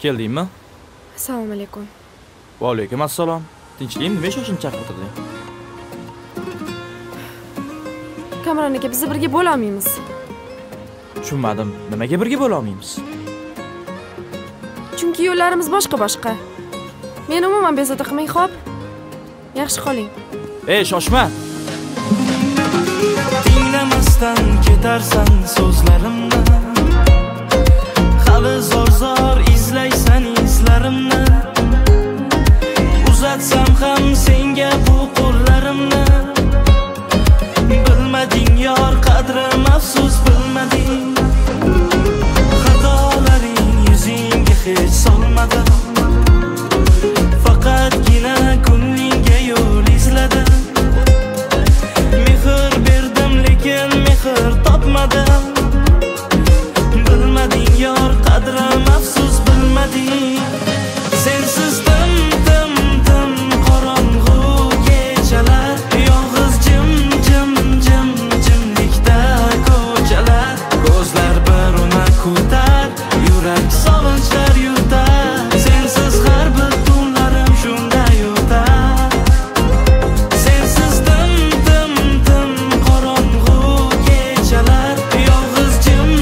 Keldingmi? Assalomu alaykum. Va alaykum assalom. Tinchlikmi? Nima shoshilib chaqirtirding? Kamron aka, biz birga bo'la olmaymiz. Tushunmadim. Nimaga birga bo'la olmaymiz? Chunki yo'llarimiz boshqa. Meni umuman bezovta qilmang, xo'p? Yaxshi qoling. Shoshma. Tinglamasdan ketarsan so'zlarimni. Hali zor izlaysan izlarimni. Uzatsam ham senga bu qo'llarimni. Bilmading yor qadrim, afsus bilmading. Xatolaring yuzingga hech solmadim. Faqatgina ko'nglingga yo'l izladim. Mehr berdim lekin mehr topmadim. Bilmading yor qadrim, afsus bilmading. Sensiz tim qorong'u kechalar, yolg'iz jimlikda ko'chalar. Ko'zlar bir una kutar, yurak sog'inchlar yutar. Sensiz har bir tunlarim shunday o'tar. Sensiz tim qorong'u kechalar, yolg'iz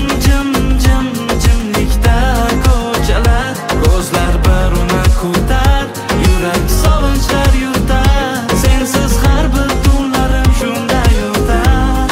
jimlikda ko'chalar. Ko'zlar bir una kutar, yurak sog'inchlar yutar. Sensiz har bir tunlarim shunday o'tar.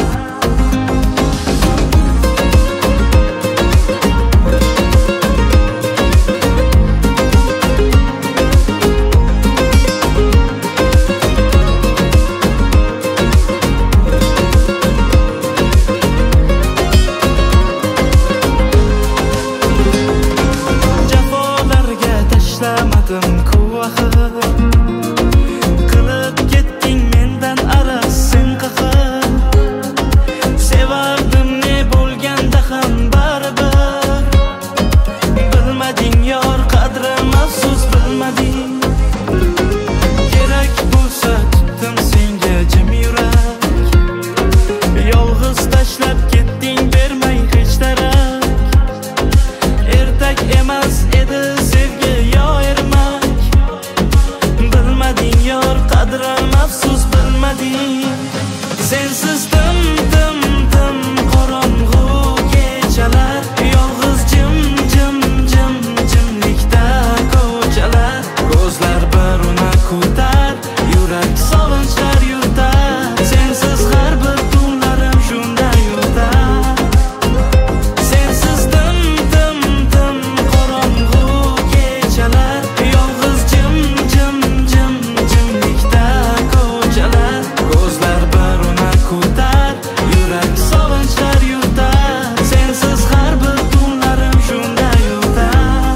Jafolarga tashlamadim ku-axir. Qilib ketding mendan araz sen qahr. Sevardim ne bo'lganda ham baribir. Bilmading yor qadrim, afsus bilmading. Kerak bo'lsa tutdim senga jim yurak. Yolg'iz tashlab ketding bermay hech darak. Ertak emas edi sevgi yo ermak. Bilmading yor qadrim, afsus bilmading. Sensiz tim qorong'u kechalar, yolg'iz jimlikda ko'chalar. Ko'zlar bir una kutar, yurak sog'inchlar yutar. Sensiz har bir tunlarim shunday o'tar. Sensiz tim qorong'u kechalar, yolg'iz jimlikda ko'chalar. Ko'zlar bir una kutar, yurak sog'inchlar yutar. Sensiz har bir tunlarim shunday o'tar.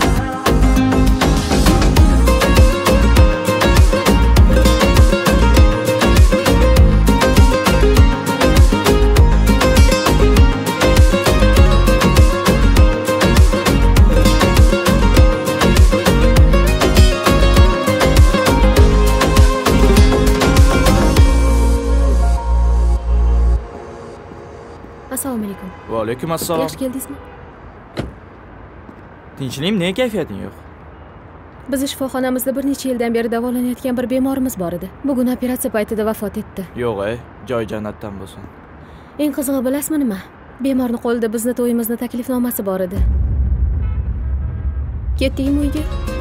Assalomu alaykum. Va alaykum assalom. Yaxshi keldingizmi? Tinchlikmi? Nega kayfiyating yo'q? Bizni shifoxonamizda bir necha yildan beri davolanayotgan bir bemorimiz bor edi. Bugun operatsiya paytida vafot etdi. Yo'q, joy jannatdan bo'lsin. Eng qizig'i bilasizmi nima? Bemorning qo'lida bizni to'yimizni taklifnomasi bor edi. Ketdingmi uyga?